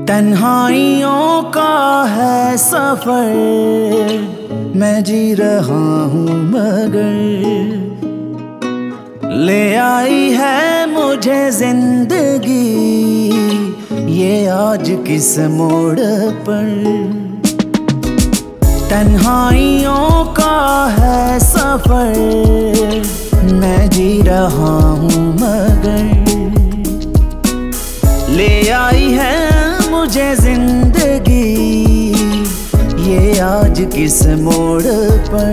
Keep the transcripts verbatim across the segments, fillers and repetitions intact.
तन्हाइयों का है सफर, मैं जी रहा हूँ मगर ले आई है मुझे जिंदगी ये आज किस मोड़ पर। तन्हाइयों का है सफर, मैं जी रहा हूँ मगर ले आई है मुझे जिंदगी ये आज किस मोड़ पर।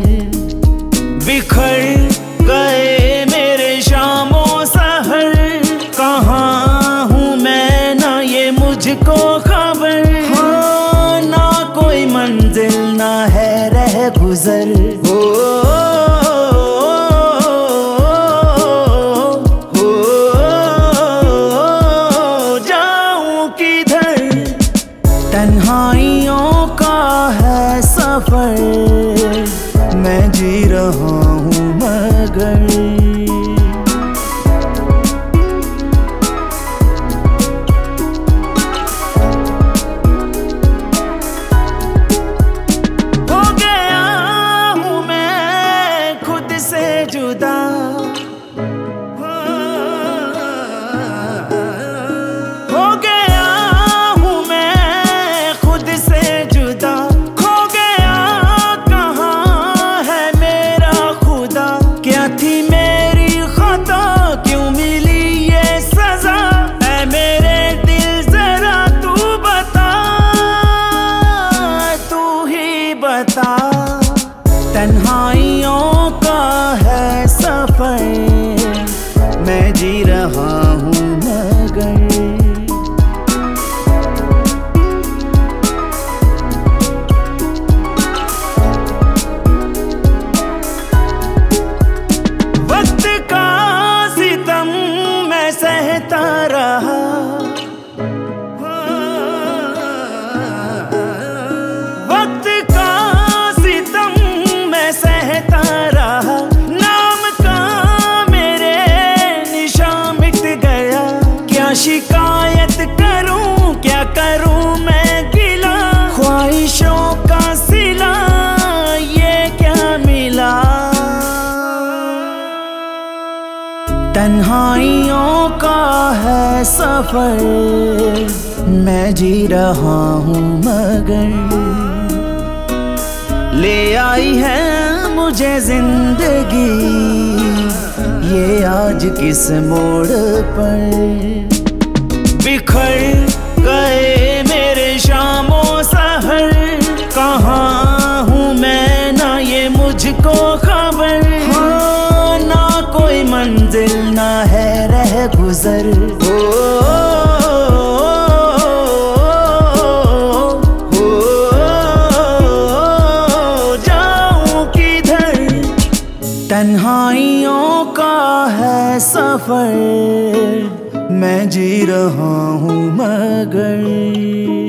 बिखर गए मेरे शामों सहर, कहाँ हूँ मैं ना ये मुझको खबर। हाँ, ना कोई मंजिल ना है रह गुजर। हो तन्हाइयों का है सफर, मैं जी रहा हूँ मगर हो गया हूँ मैं खुद से जुदा। हो गया तन्हाइयों का है सफर, मैं जी रहा हूँ मगर वक्त का सितम मैं सहता रहा। वक्त का सहता रहा, नाम का मेरे निशान मिट गया। क्या शिकायत करूं क्या करूं मैं गिला, ख्वाहिशों का सिला ये क्या मिला। तन्हाइयों का है सफर, मैं जी रहा हूँ मगर ले आई है मुझे जिंदगी ये आज किस मोड़ पर। बिखर गए मेरे शामों सहर, कहाँ हूँ मैं ना ये मुझको खबर। हाँ, ना कोई मंजिल ना है रह गुजर। ओ तन्हाइयों का है सफर, मैं जी रहा हूँ मगर